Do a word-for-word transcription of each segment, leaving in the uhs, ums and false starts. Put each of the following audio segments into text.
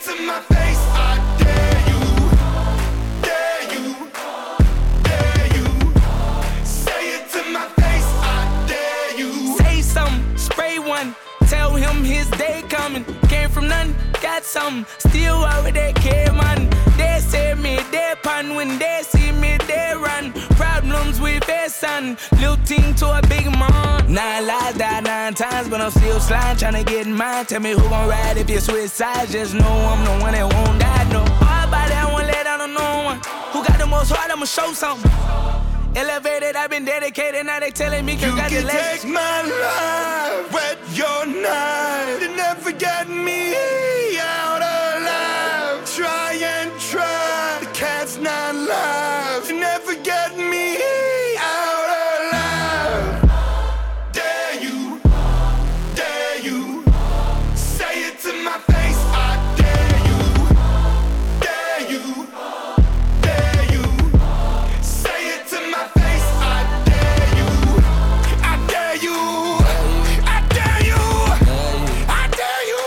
to my face, I dare you, dare you, dare you. Say it to my face, I dare you. Say something, spray one, tell him his day coming. Came from nothing, got something, still already care, man. They say me, they pan, when they see me, they run. Problems with their son, little thing to a big man. Nine lives, died nine times, but I'm still sliding, tryna get mine. Tell me who gon' ride if you switch sides, just know I'm the one that won't die, no. All about it, I won't let down on no one. Who got the most heart, I'ma show something. Elevated, I've been dedicated, now they telling me congratulations. You can take my life, wet your knife. You never get me out alive. Try and try, the cat's not live. You never get me out alive. Dare you, dare you. Say it to my face, I dare you, dare you, dare you. Say it to my face, I dare you, I dare you, I dare you, I dare you,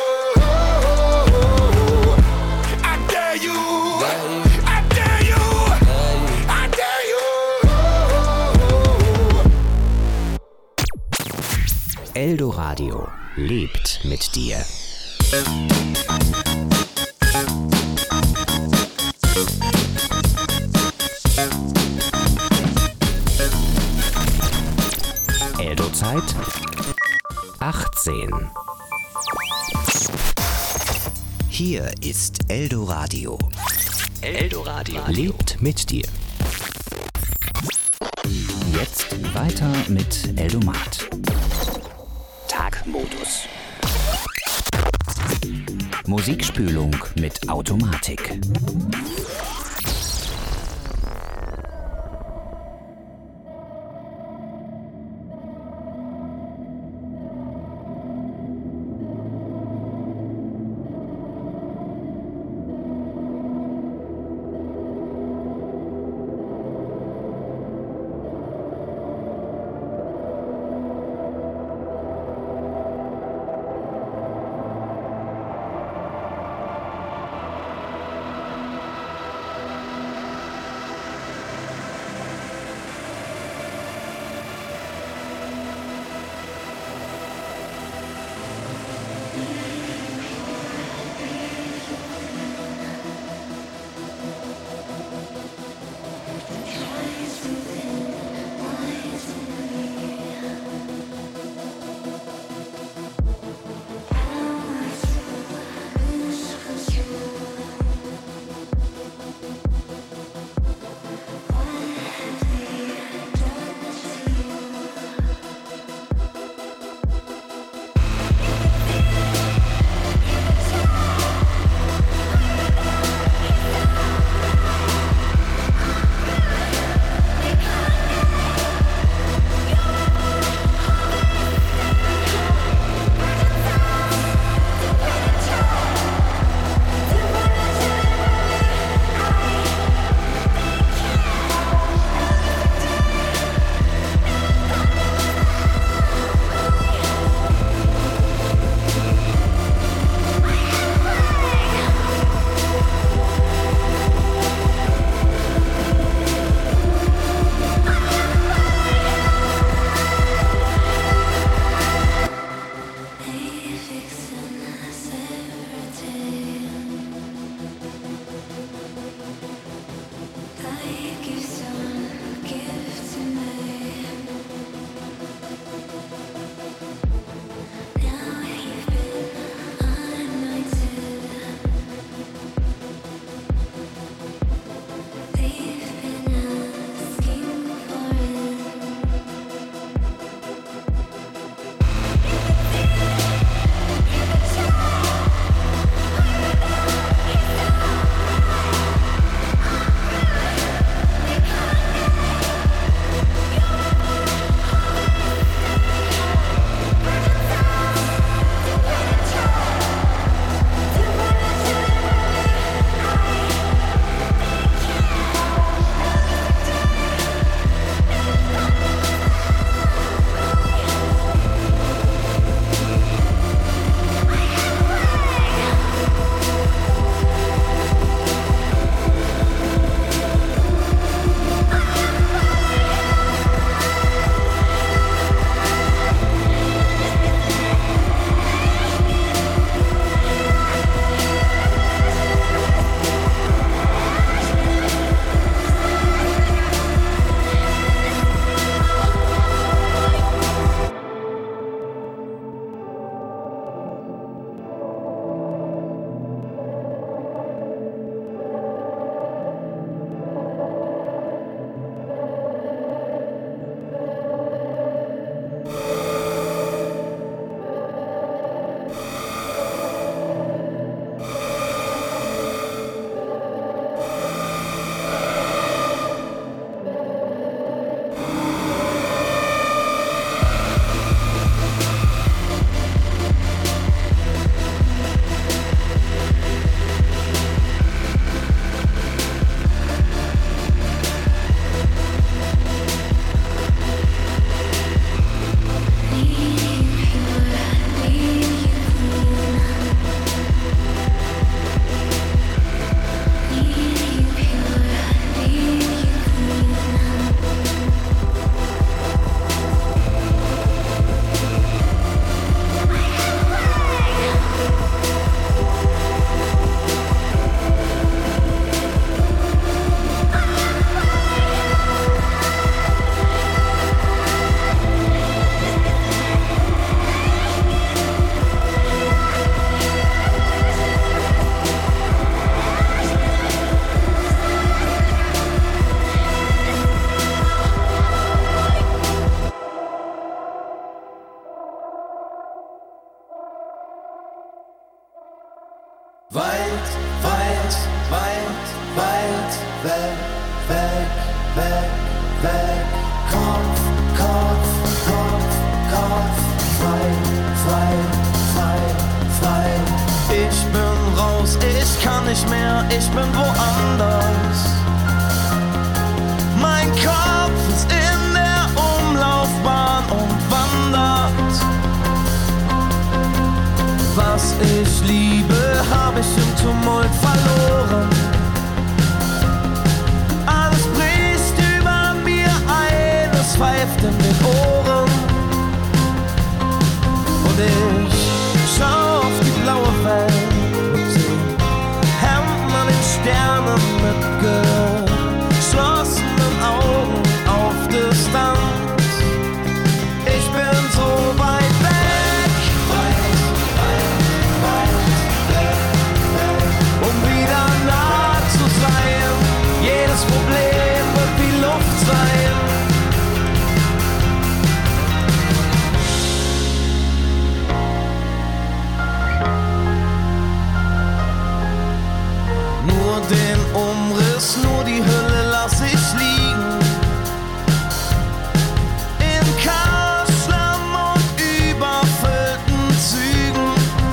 I dare you, I dare you, I dare you. Eldoradio lebt mit dir. Eldo-Zeit achtzehn. Hier ist Eldoradio. Eldoradio lebt mit dir. Jetzt weiter mit Eldomat. Tagmodus. Musikspülung mit Automatik. weg, weg, weg, weg. Kopf, Kopf, Kopf, Kopf. Frei, frei, frei, frei. Ich bin raus, ich kann nicht mehr, ich bin woanders. Mein Kopf ist in der Umlaufbahn und wandert. Was ich liebe, hab ich im Tumult verloren. Alles bricht über mir ein, es pfeift in den Ohren. Und ich schau auf die blaue Welt mit den Händen an den Sternen mit geschlossenen Augen auf Distanz. Ich bin so weit weg, weit, weit, weit weg, weg, um wieder nah zu sein. Jedes Problem wird wie Luft sein. Nur den Umriss, nur die Hülle lass ich liegen. In Chaos, Schlamm und überfüllten Zügen.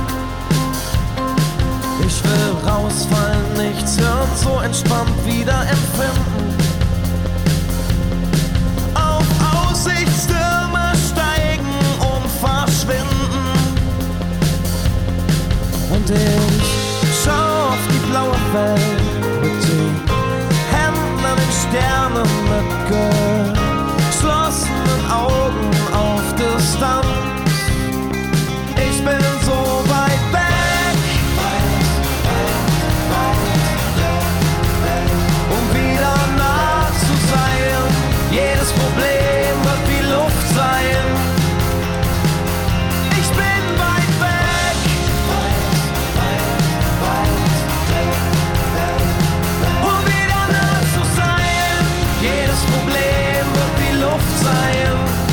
Ich will rausfallen, nichts hören, so entspannt wieder empfinden. Auf Aussichtstürme steigen und verschwinden. Und ich schau auf die blaue Welt mit den Händen an den Sternen mit geschlossenen Augen auf Distanz. Ich bin so weit weg, weit, weit, weit, weg, weg, um wieder nah zu sein. Jedes Problem wird wie Luft sein. Ich bin weit weg, weit, weit, weit, weg, weg, um wieder nah zu sein. Jedes Problem wird wie Luft sein.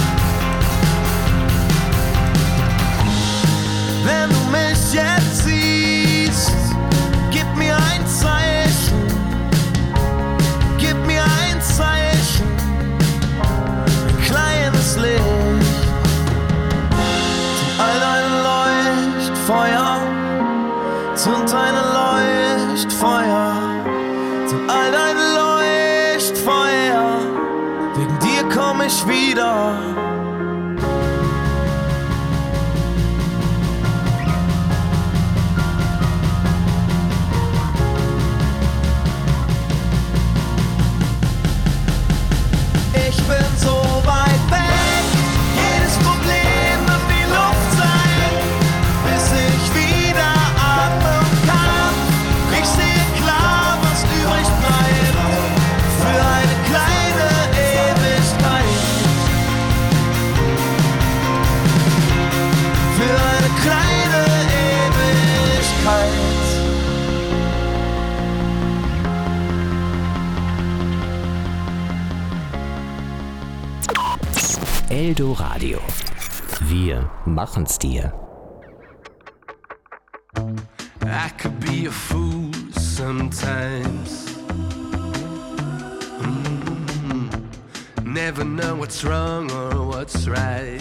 Wenn du mich jetzt siehst, gib mir ein Zeichen, gib mir ein Zeichen, ein kleines Licht. Zünd all deine Leuchtfeuer, zünd deine Leuchtfeuer, zünd all deine Leuchtfeuer, wegen dir komm ich wieder. Ich bin so weit weg, jedes Problem wird wie Luft sein, bis ich wieder atmen kann. Ich sehe klar, was übrig bleibt, für eine kleine Ewigkeit. Für eine kleine Ewigkeit. Eldoradio. Wir machen's dir. I could be a fool sometimes. Mm-hmm. Never know what's wrong or what's right.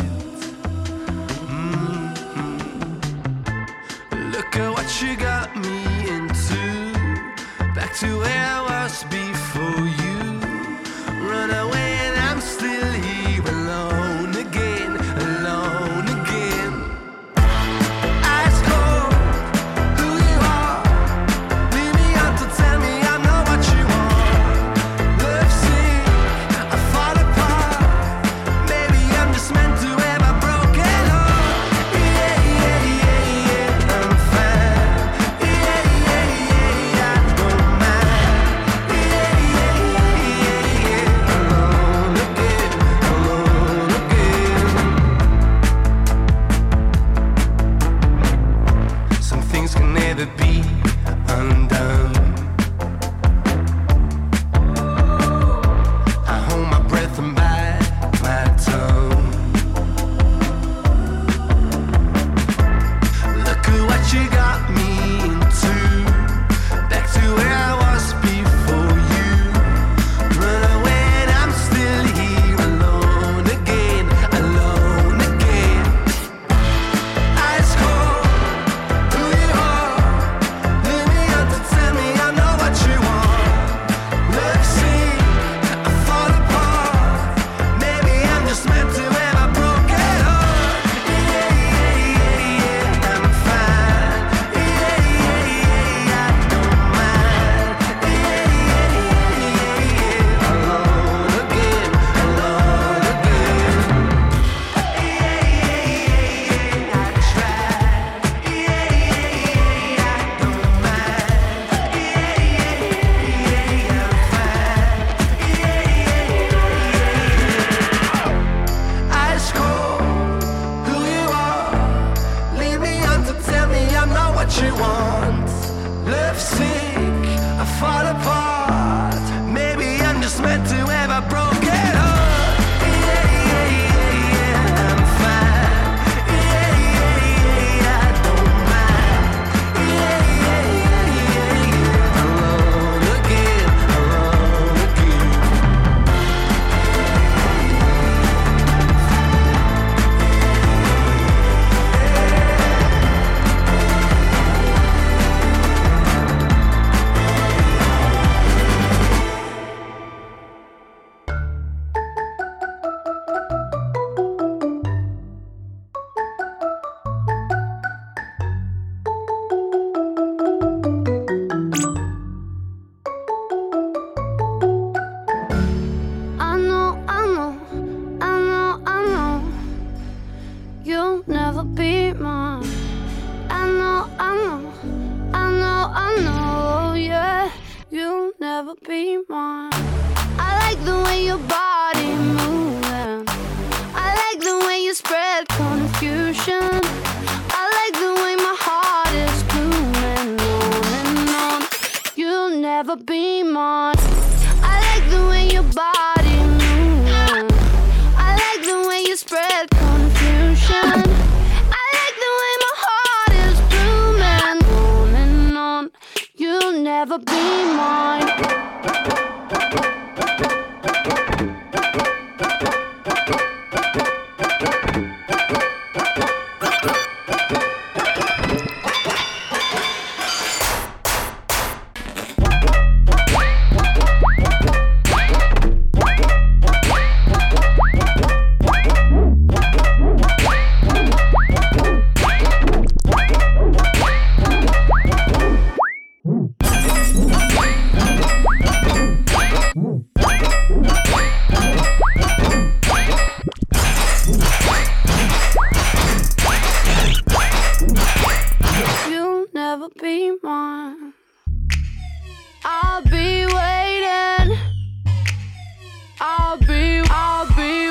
Mm-hmm. Look at what you got me into. Back to where I was before you. Run away and I'm still here alone again, alone again. Ice cold, who you are. Leave me out to tell me I'm not what you want. Love sick, I fall apart. Maybe I'm just meant to have a broken heart. Yeah, yeah, yeah, yeah, I'm fine. Yeah, yeah, yeah, I don't mind. Yeah, yeah, yeah, yeah, alone again, alone again. Some things can never be undone. I hold my breath and bite my tongue. Look at what you got me into. Back to where I was before you. left sink, I fall apart. Maybe I'm just meant to have a broken heart. Yeah, yeah, yeah, yeah, I'm fine. Yeah, yeah, yeah, yeah, I don't mind. Yeah, yeah, yeah, yeah, yeah, alone again, alone again. I know, I know, I know, I know you'll never be mine. I know, I know, I know, I know, yeah, you'll never be mine. I like the way your body moving. I like the way you spread confusion. I like the way my heart is blooming on and on. You'll never be mine. I like the way your body moving. I like the way you spread confusion. I like the way my heart is blooming on and on. You'll never be mine. You'll never be mine. I'll be waiting. I'll be, I'll be,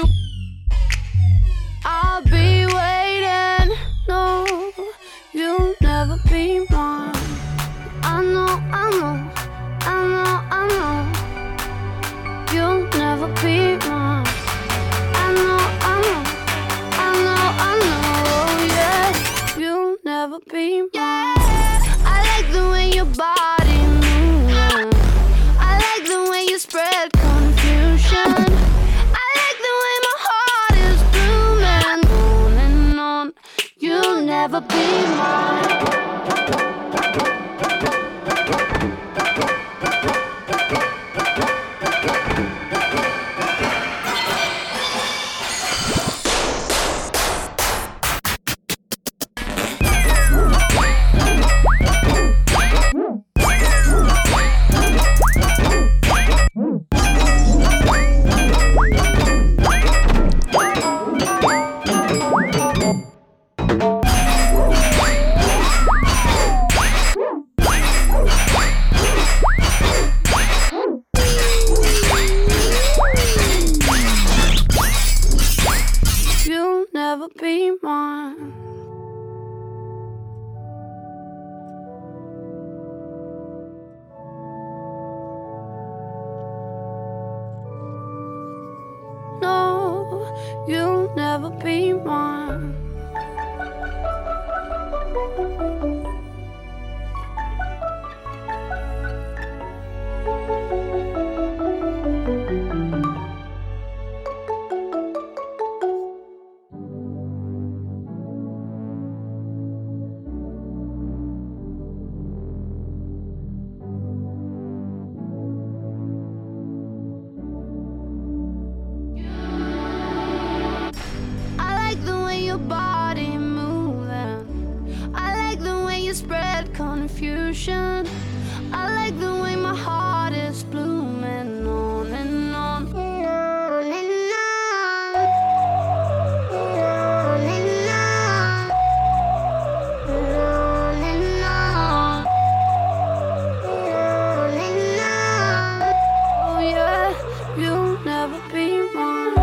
I'll be waiting. No, you'll never be mine. I know, I know, I know, I know. You'll never be mine. I know, I know, I know, I know, yeah. You'll never be mine. I like the way your body moving. I like the way you spread confusion. I like the way my heart is blooming on and on. You'll never be mine. You'll never be mine. No, you'll never be mine. I like the way your body moving. I like the way you spread confusion. I like the way my heart is blooming on and on. On and on. On and on. On and on. On and on. Oh yeah, you'll never be mine.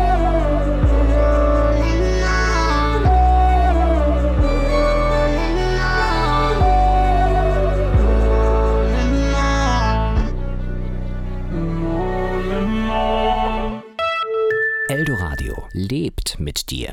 On and on. On and on. lebt mit dir.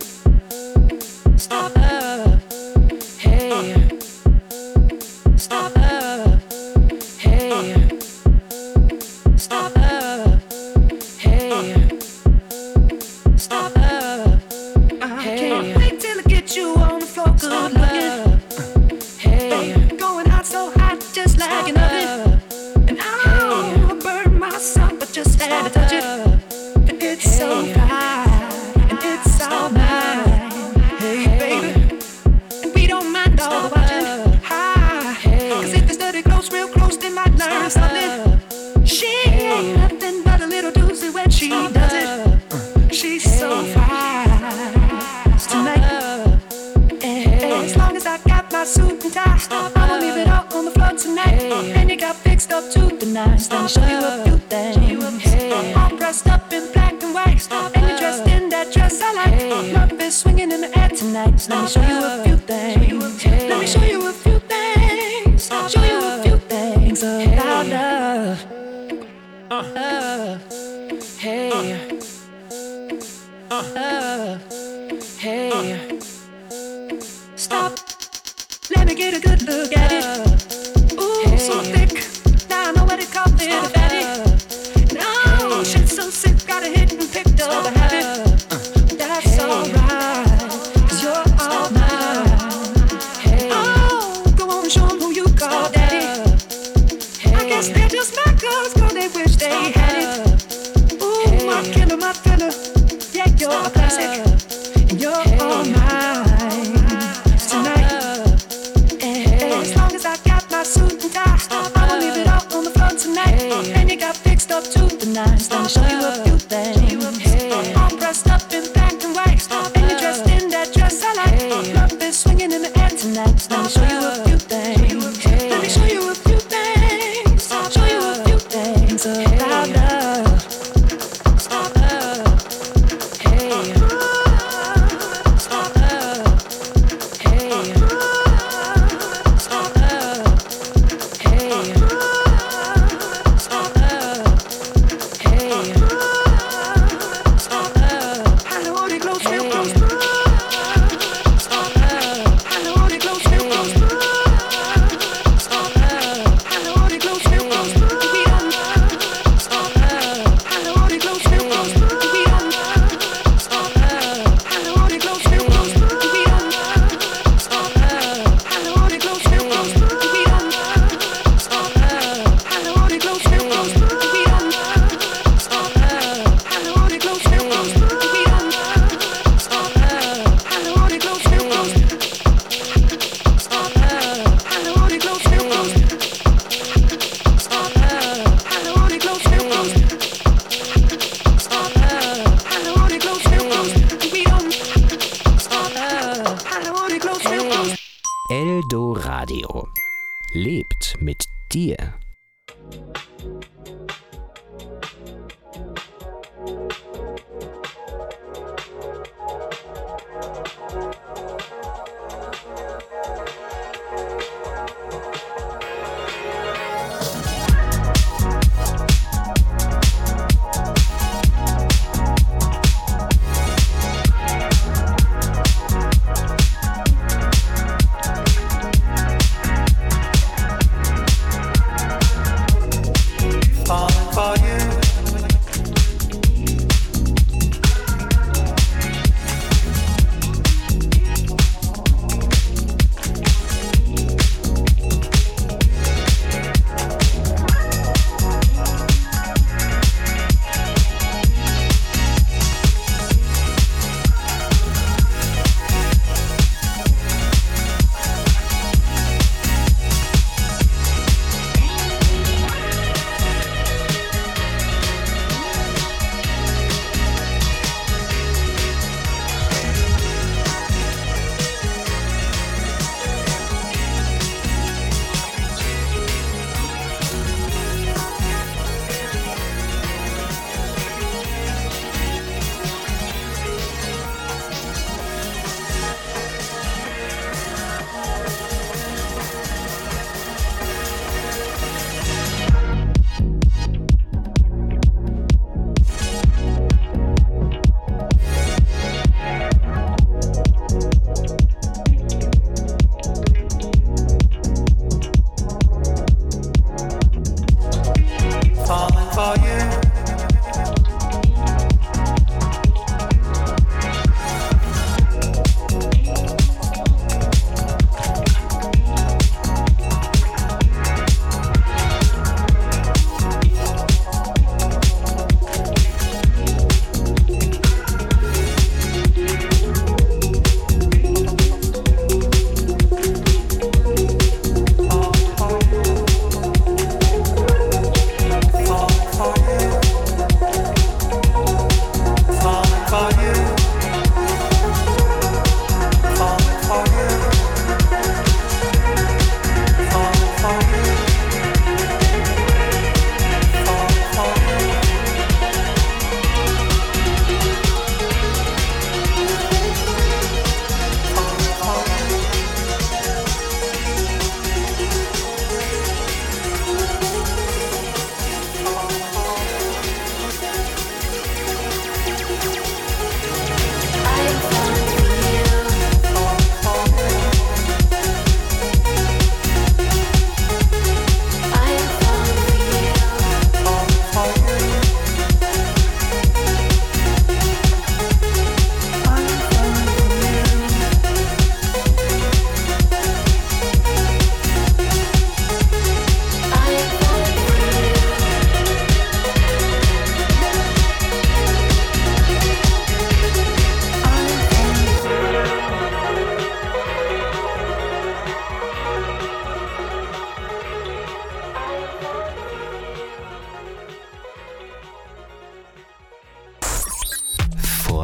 Stop up, hey. Stop up, hey. Stop up, hey. Stop up, I can't wait till I get you on the floor, good looking. hey. Going out so hot, just like an oven. And I'll burn myself, but just had to touch it. And it's so right, and it's all mine. Hey, baby. And we don't mind all the watching. Hi. Cause if it's dirty close, real close, they might learn something. She ain't nothing but a little doozy when she does it. She's so fine tonight. And as long as I got my suit and tie, I'ma leave it all on the floor tonight. And you got fixed up to the nines. Let me show you a few things. All dressed up in black and white, and you're dressed in that dress I like. Love is swinging in the air tonight. Let me show you a few things. Let me show you a few things. Show you a few things about love. Uh, hey, uh, hey, Stop. Let me get a good look at it. Ooh, so thick. Now I know what they call it, a fatty. No, shit's so sick. Got a hit and picked up a habit. That's alright, cause you're all mine. Oh, go on and show 'em who you call daddy. I guess they're just my girls, cause they wish they had it. Ooh, my killer, my thriller. Yeah, you're a classic. And you're all mine tonight. And as long as I got my suit and tie, I'ma leave it all on the floor tonight. And you got fixed up to the nines. Let me show you a few things. All dressed up in black and white, and you're dressed in that dress I like. Love is swinging in the air tonight. Let me show you a few things. Let me show you a few things. Show you a few things about love. stop up, hey, stop up, hey, stop up, hey, stop up, hey, stop up, I know they close, real close. stop up, I know they close, real close. stop up, I know they close, real close. We don't. stop up, I know they close, real close. We don't. stop up, I know they close, real close. We don't. stop up, I know they close, real close. We don't. stop up, I know they close, real close. We don't. stop up, I know they close, real close. We don't. stop up, I know they close, real close. stop up, I know they close, real close. stop up, I know they close, real close. stop up, I know they close, real close. We don't. stop up. I know they close, real close. Eldo Radio lebt mit dir.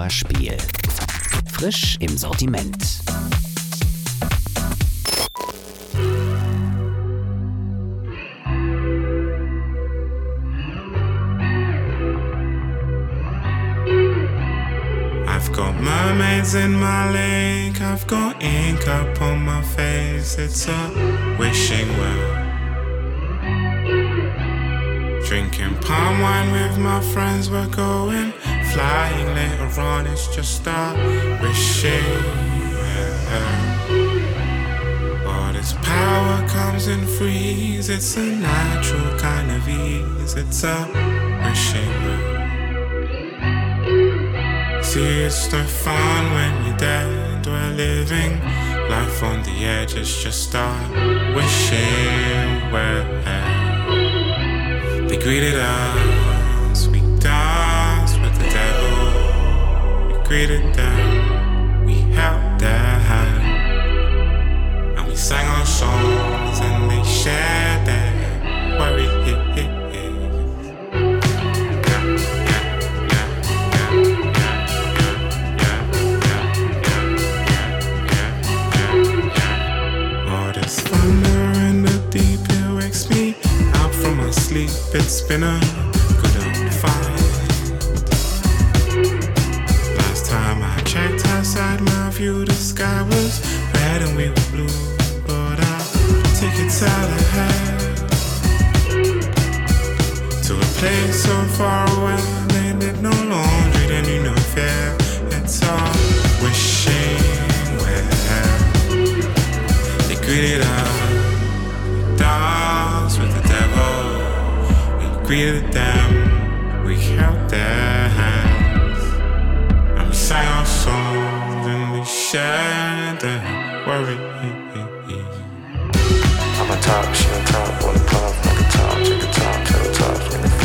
Vorspiel. Frisch im Sortiment. I've got mermaids in my lake, I've got ink up on my face, it's a wishing well. Drinking palm wine with my friends, we're going flying later on, it's just a wishing well. All this power comes in threes, it's a natural kind of ease, it's a wishing well. See, it's no fun when you're dead. We're living life on the edge. It's just a wishing well. They greeted us. We danced with the devil. We greeted them. We held their hand. And we sang our songs and they shared their worry. Sleep, it's been a good old fight. Last time I checked outside my view, the sky was red and we were blue. But I'll take it out ahead to a place so far away. They did no laundry, they knew no fear. It's all wishing well. They greeted us, dance with the devil. Greeted them, we held their hands, and we sang our songs and we shared the worry. I'm on top, she on top, on the pop, like a top, check the top, check the top, check the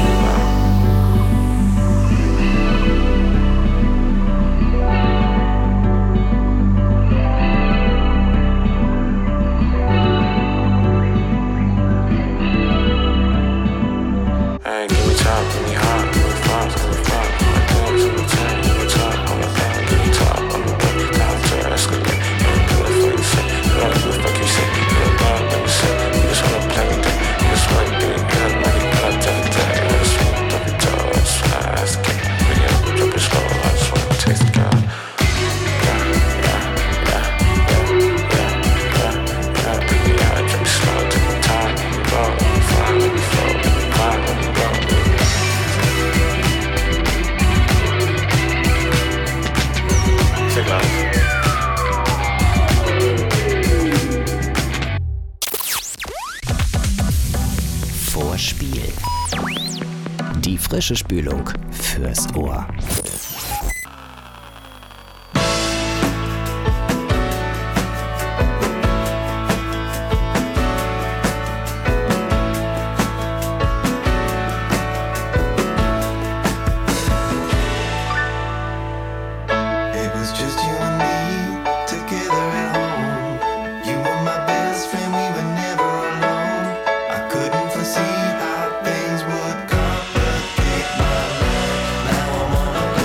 Vorspiel. Die frische Spülung fürs Ohr. See how things would complicate my life. Now I'm on a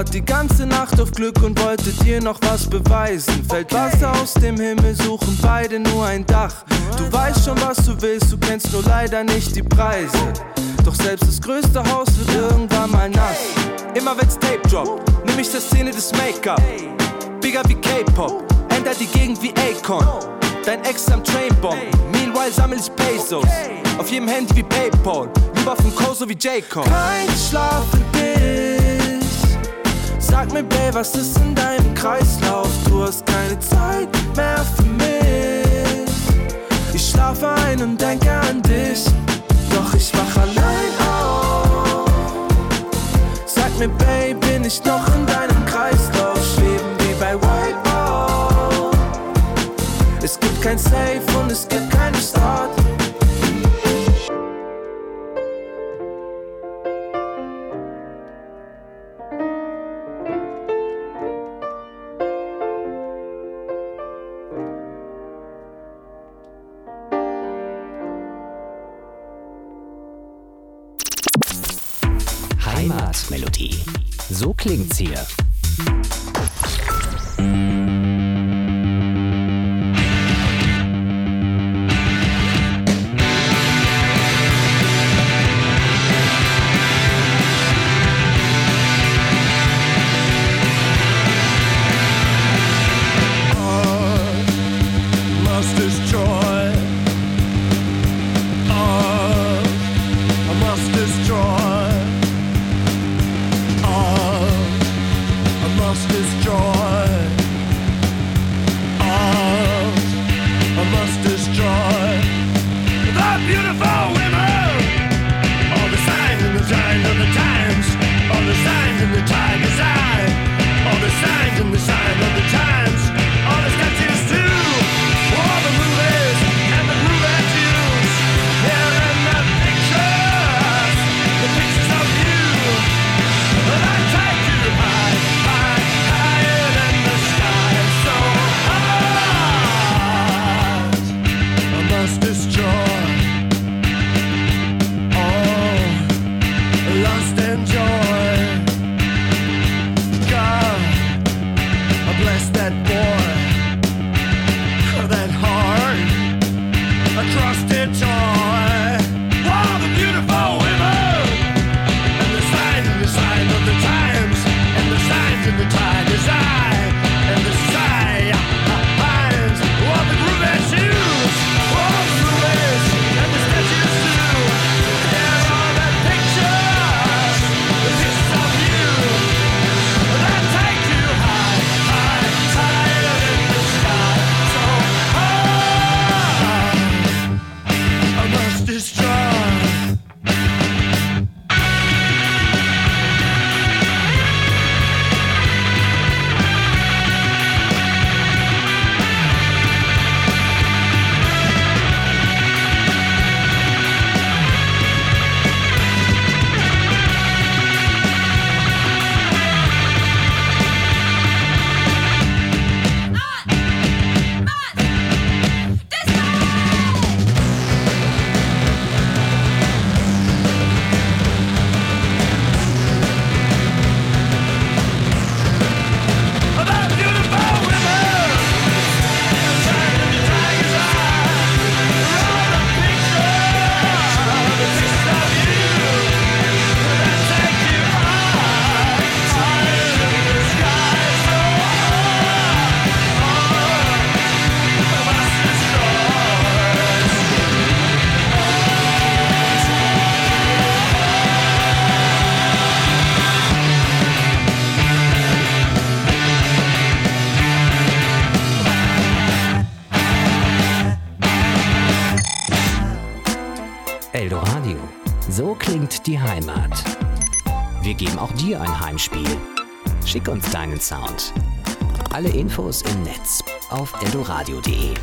Wart die ganze Nacht auf Glück und wolltet dir noch was beweisen. Fällt Wasser aus dem Himmel, suchen beide nur ein Dach. Du weißt schon, was du willst, du kennst nur leider nicht die Preise. Doch selbst das größte Haus wird irgendwann mal nass. Immer wenn's Tape droppt, nimm ich der Szene des Make-up. Bigger wie K-Pop, ändert die Gegend wie Akon. Dein Ex am Trainbomb, meanwhile sammel ich Pesos. Auf jedem Handy wie Paypal, lieber vom Koso wie J-Cole. Kein Schlafen bis. Sag mir, Babe, was ist in deinem Kreislauf? Du hast keine Zeit mehr für mich. Ich schlafe ein und denke an dich, doch ich wach allein auf. Sag mir, Babe, bin ich noch in deinem Kreislauf? Schweben wie bei Wipeout. Es gibt kein Safe und es gibt keinen Start. Heimatmelodie. So klingt's hier. Eldoradio. So klingt die Heimat. Wir geben auch dir ein Heimspiel. Schick uns deinen Sound. Alle Infos im Netz auf eldoradio punkt de.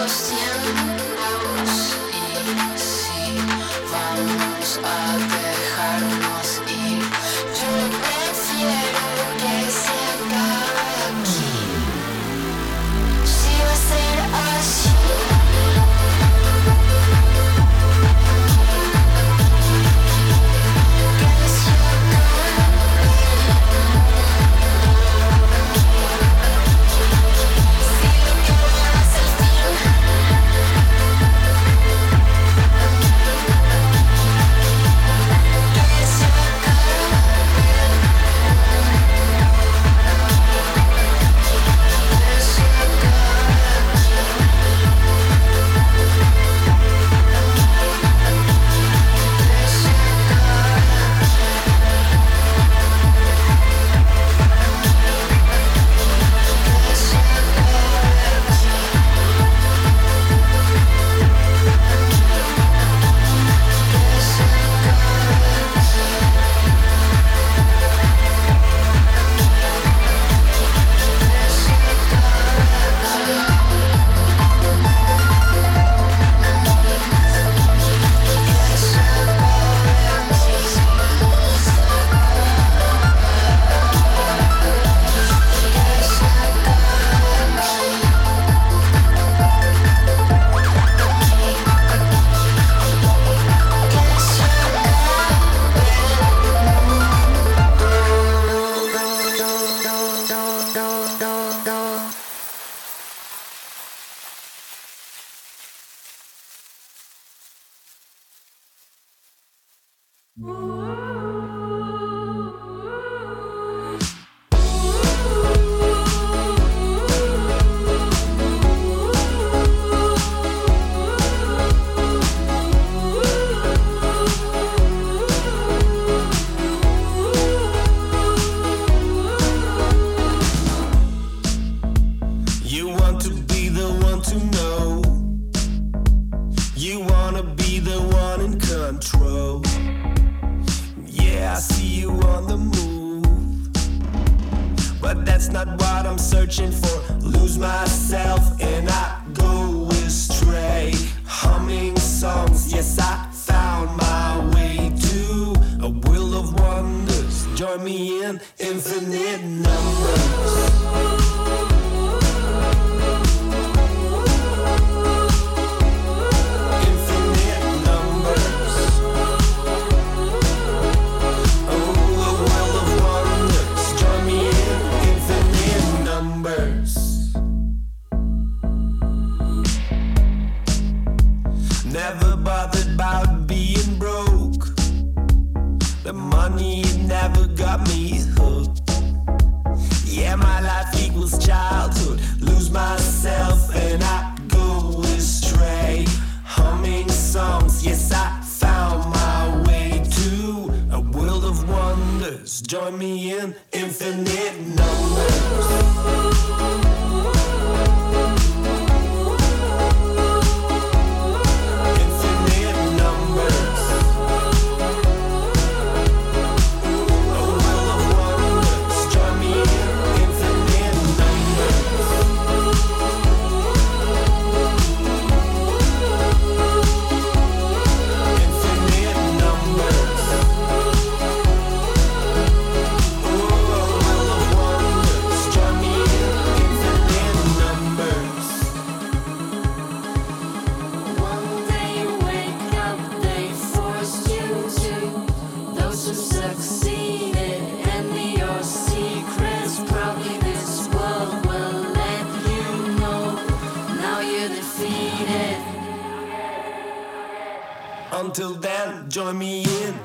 Until then, join me in.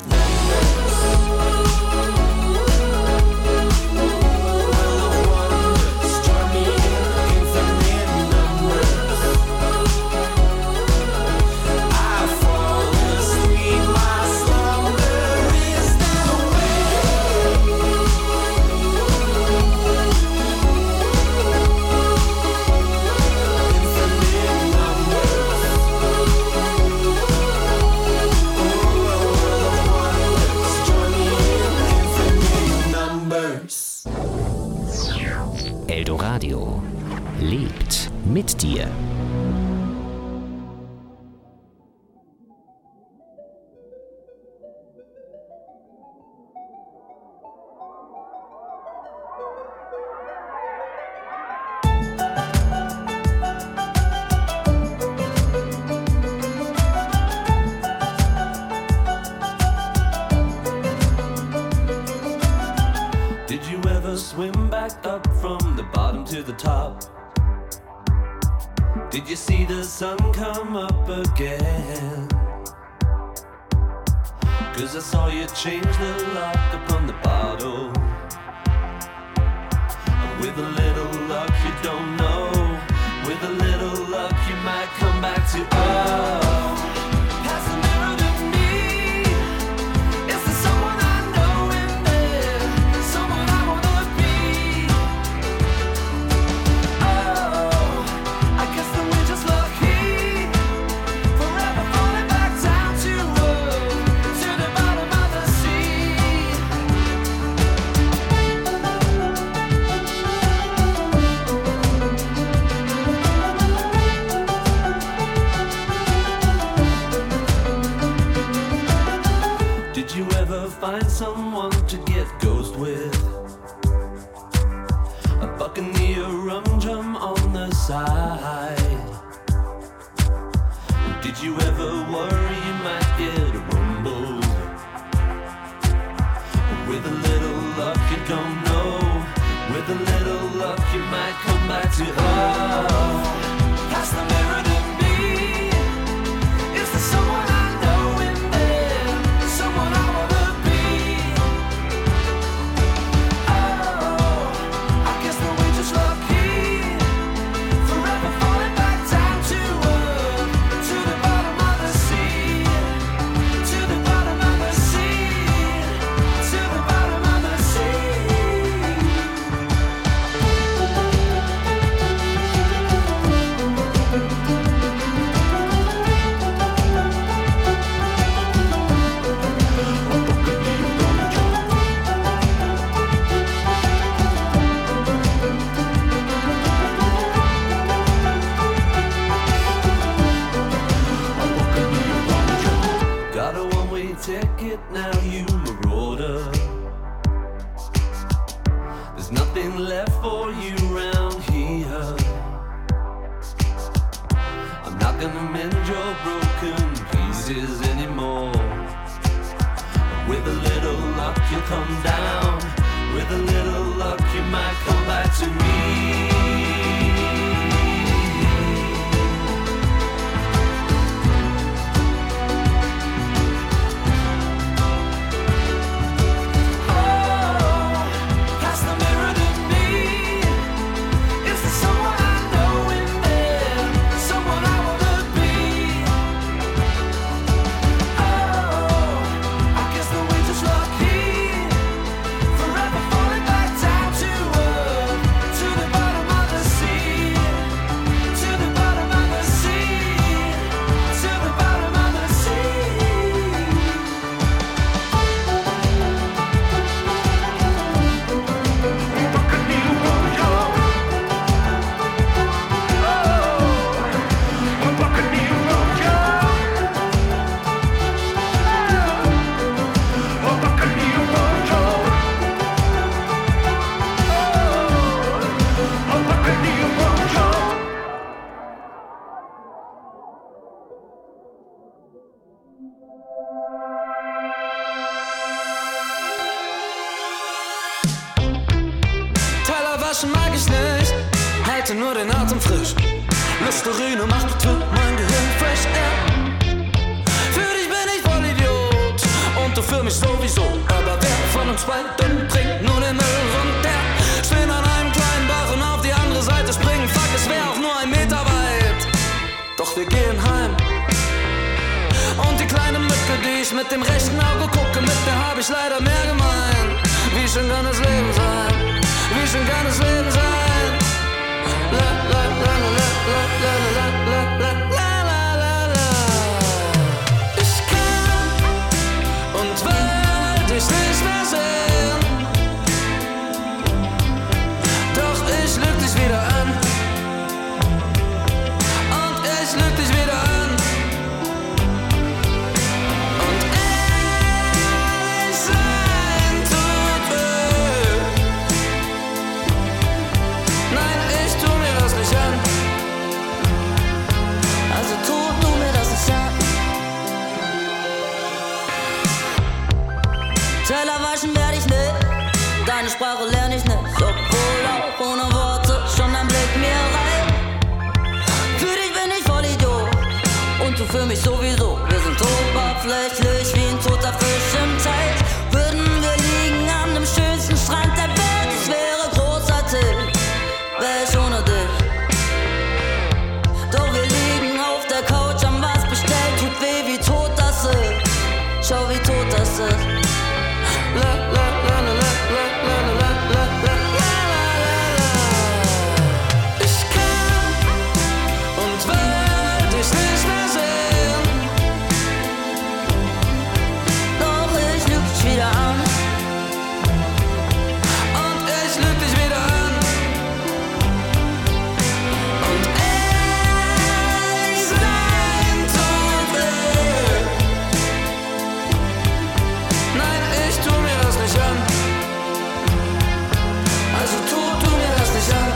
Eldoradio lebt mit dir. top. Did you see the sun come up again? Cause I saw you change the lock upon the bottle. With a little luck you don't know. With a little luck you might come back to oh. Pass the mirror to me. Is there someone I know in there? Someone I wanna be? Oh, I guess that we're just lucky. Forever falling back down to earth, to the bottom of the sea. Did you ever find someone to get ghost with? A buccaneer rum drum on the side. Did you ever worry you might get rumbled? With a little luck you don't know. With a little luck you might come back to oh. Pass the mirror to me. Is there someone I know in there? Someone I wanna be? Oh, I guess that we're just lucky. Forever falling back down to earth, to the bottom of the sea, to the bottom of the sea, to the bottom of the sea. Got a one-way ticket now, you marauder. There's nothing left for you round here. I'm not gonna mend your broken pieces anymore. With a little luck you'll come down. With a little luck you might come back to me. Pass the mirror to me. Is there someone I know in there? Someone I wanna be? Oh, I guess that we're just lucky. Forever falling back down to earth, to the bottom of the sea, to the bottom of the sea, to the bottom of the sea. Teller waschen mag ich nicht, halte nur den Atem frisch. Listerine macht mit mein Gehirn fresh air. Für dich bin ich voll Idiot und du für mich sowieso. Aber wer von uns beiden trinkt nur den Müll runter? Stehen an einem kleinen Bach und auf die andere Seite springen. Fuck, es wär auch nur ein Meter weit. Doch wir gehen heim. Und die kleine Mücke, die ich mit dem rechten Auge gucke, mit der hab ich leider mehr gemein. Wie schön kann das Leben sein? Wie schön kann das Leben sein? La la la la la la la la la la la la la. Ich kann und will dich nicht mehr sehen. Doch ich lüg dich wieder an. Und ich lüg dich wieder an. Und ehrlich sein tut weh. Nein, ich tu mir das nicht an. Also tu du mir das nicht an. Teller waschen werd ich nicht, deine Sprache lern ich nicht. Obwohl auch ohne Worte schon am Blick du für mich sowieso. Wir sind oberflächlich wie ein toter Fisch im Teich. Würden wir liegen an dem schönsten Strand der Welt, es wäre großartig, wär ich ohne dich. Doch wir liegen auf der Couch, haben was bestellt, tut weh, wie tot das ist. Schau, wie tot das ist. La, la, la, la, la, la, la, la, la, la, la, la. Ich kann und will dich nicht mehr sehen. Doch ich lüg dich wieder an. Und ich lüg dich wieder an. Und ehrlich sein tut weh. Nein, ich tu mir das nicht an. Also tu, tu mir das nicht an.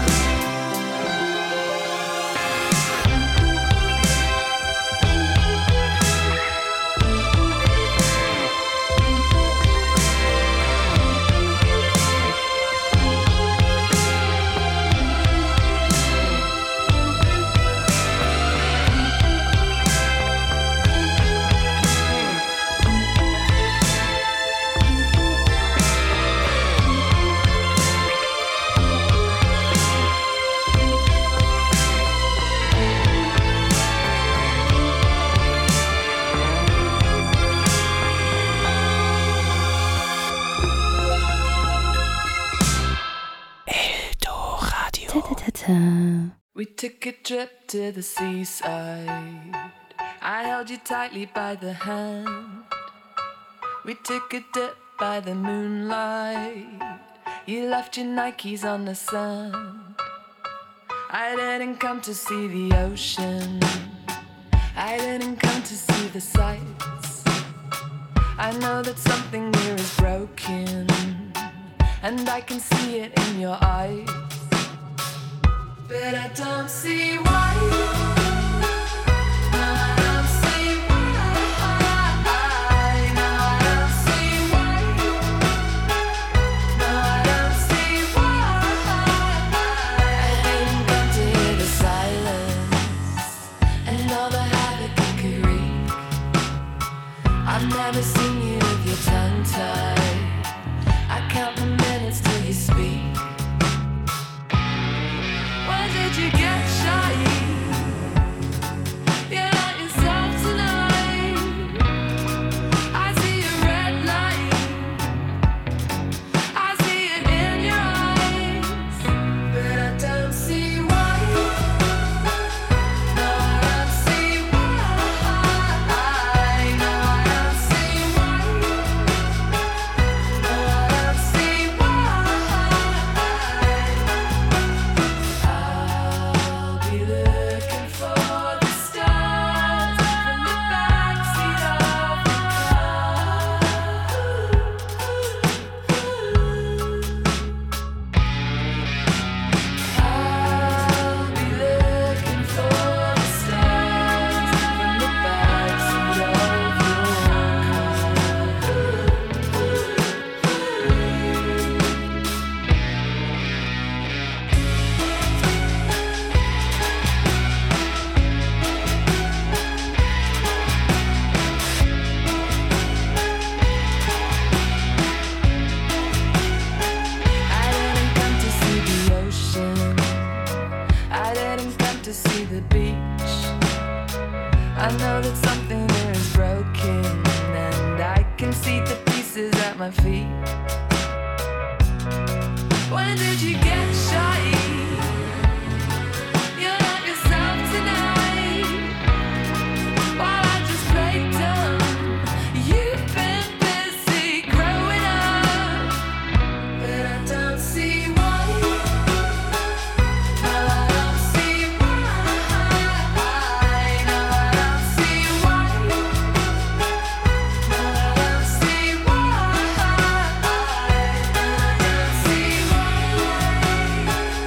We took a trip to the seaside. I held you tightly by the hand. We took a dip by the moonlight. You left your Nikes on the sand. I didn't come to see the ocean. I didn't come to see the sights. I know that something here is broken, and I can see it in your eyes. But I don't see why. No, I don't see why. No, I don't see why. No, I don't see why. I didn't come to hear the silence and all the havoc it could wreak. I've never seen you with your tongue tied. I count the minutes till you speak. Why did you get shy? You're not yourself tonight. I see a red light. I see it in your eyes. But I don't see why. No, I don't see why. No, I don't see why. No, I don't see why. I'll be looking for the stars from the backseat of the car. I'll be looking for the stars from the backseat of your I didn't come to see the ocean. I didn't come to see the beach. I know that something here is broken, and I can see the pieces at my feet. When did you get shy? You're not yourself tonight. While I just play dumb, you've been busy growing up. But I don't see why. No, I don't see why. No, I don't see why. No, I don't see why. No, I don't see why.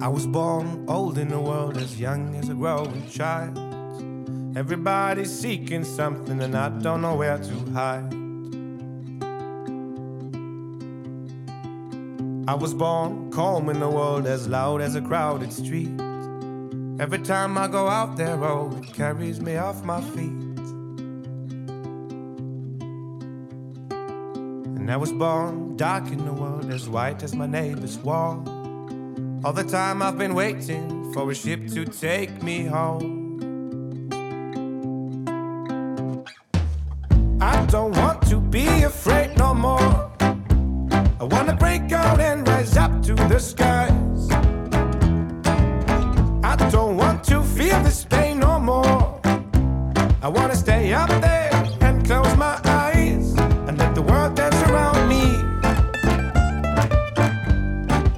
I was born old in the world, as young as a growing child. Everybody's seeking something and I don't know where to hide. I was born calm in the world, as loud as a crowded street. Every time I go out there, oh, it carries me off my feet. And I was born dark in the world, as white as my neighbor's wall. All the time I've been waiting for a ship to take me home.